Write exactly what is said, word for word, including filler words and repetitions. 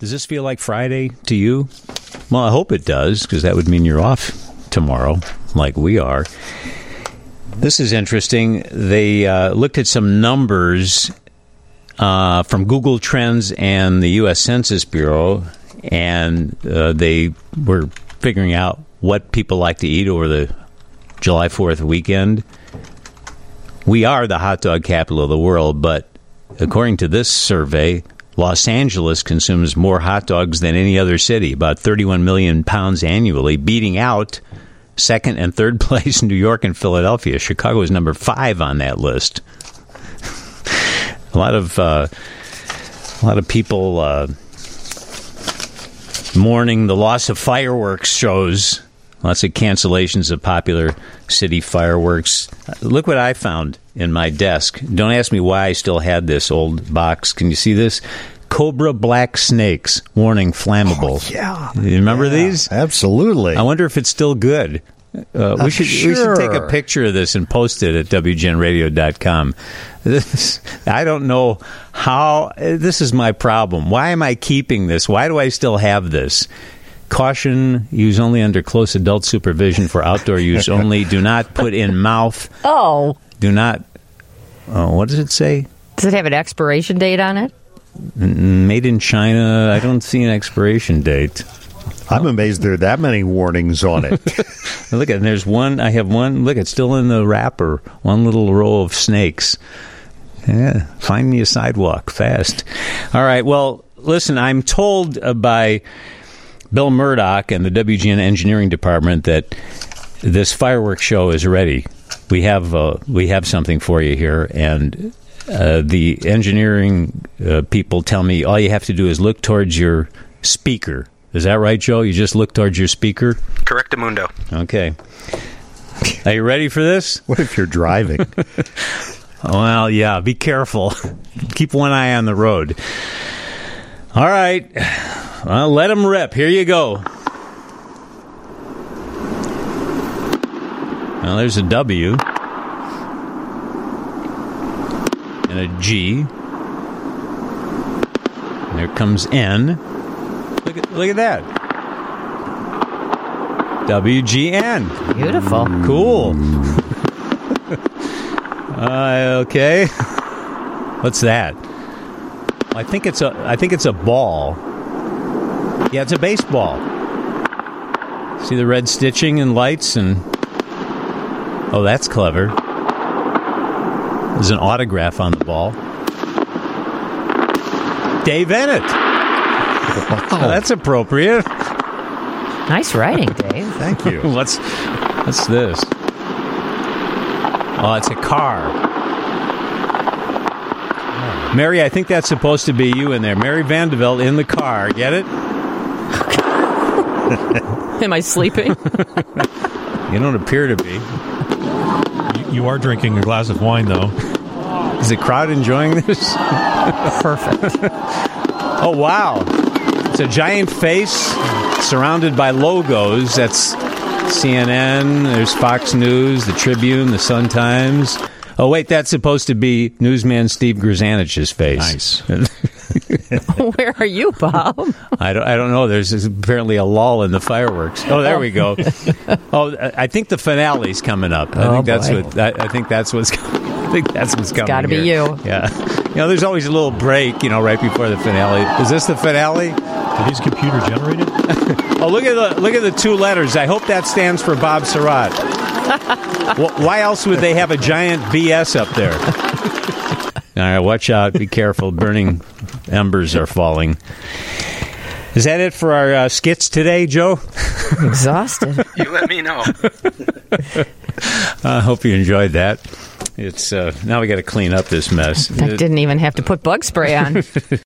Does this feel like Friday to you? Well, I hope it does, because that would mean you're off tomorrow, like we are. This is interesting. They uh, looked at some numbers uh, from Google Trends and the U S Census Bureau, and uh, they were figuring out what people like to eat over the July fourth weekend. We are the hot dog capital of the world, but according to this survey, Los Angeles consumes more hot dogs than any other city, about thirty-one million pounds annually, beating out second and third place New York and Philadelphia. Chicago is number five on that list. a lot of uh, a lot of people uh, mourning the loss of fireworks shows. Lots of cancellations of popular city fireworks. Look what I found in my desk. Don't ask me why I still had this old box. Can you see this? Cobra black snakes, warning flammable. Oh, yeah. You remember yeah, these? Absolutely. I wonder if it's still good. Uh, we should sure. we should take a picture of this and post it at W G N radio dot com. This, I don't know how. This is my problem. Why am I keeping this? Why do I still have this? Caution, use only under close adult supervision for outdoor use only. Do not put in mouth. Oh. Do not, oh, what does it say? Does it have an expiration date on it? Made in China. I don't see an expiration date. I'm amazed there are that many warnings on it. Look at, there's one, I have one, look, it's still in the wrapper. One little row of snakes. Yeah, find me a sidewalk fast. All right, well, listen, I'm told uh, by Bill Murdoch and the W G N engineering department that this fireworks show is ready. We have uh, we have something for you here, and uh, the engineering uh, people tell me all you have to do is look towards your speaker. Is that right, Joe? You just look towards your speaker? Correctamundo. Okay. Are you ready for this? What if you're driving? Well, yeah, be careful. Keep one eye on the road. All right. Well, let them rip. Here you go. Well, there's a W. And a G. And there comes N. Look at, look at that. W G N. Beautiful. Cool. uh, okay. What's that? I think it's a. I think it's a ball. Yeah, it's a baseball. See the red stitching and lights and. Oh, that's clever. There's an autograph on the ball. Dave Ennett. Wow. Oh, that's appropriate. Nice writing, Dave. Thank you. what's what's this? Oh, it's a car. Mary, I think that's supposed to be you in there. Mary Vandeveld in the car. Get it? Am I sleeping? You don't appear to be. You, you are drinking a glass of wine, though. Is the crowd enjoying this? Perfect. Oh, wow. It's a giant face surrounded by logos. That's C N N, there's Fox News, the Tribune, the Sun-Times. Oh, wait, that's supposed to be newsman Steve Grzanich's face. Nice. Where are you, Bob? I don't, I don't know. There's apparently a lull in the fireworks. Oh, there we go. Oh, I think the finale's coming up. I Oh, think that's boy. what. I, I think that's what's. I think that's what's coming. It's got to be here. you. Yeah. You know, there's always a little break. You know, right before the finale. Is this the finale? Are these computer generated? Oh, look at the look at the two letters. I hope that stands for Bob Surratt. Well, why else would they have a giant B S up there? All right, watch out. Be careful. Burning embers are falling. Is that it for our uh, skits today, Joe? I'm exhausted. You let me know. I hope you enjoyed that. It's uh, now we got to clean up this mess. I didn't even have to put bug spray on.